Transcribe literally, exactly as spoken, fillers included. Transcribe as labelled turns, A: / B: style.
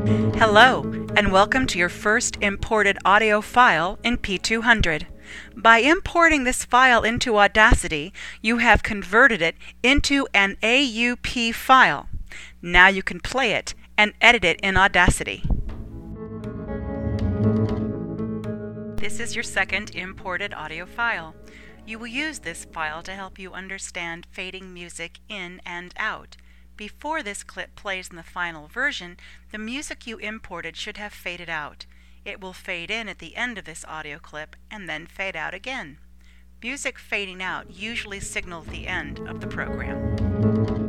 A: Hello, and welcome to your first imported audio file in P two hundred. By importing this file into Audacity, you have converted it into an A U P file. Now you can play it and edit it in Audacity. This is your second imported audio file. You will use this file to help you understand fading music in and out. Before this clip plays in the final version, the music you imported should have faded out. It will fade in at the end of this audio clip and then fade out again. Music fading out usually signals the end of the program.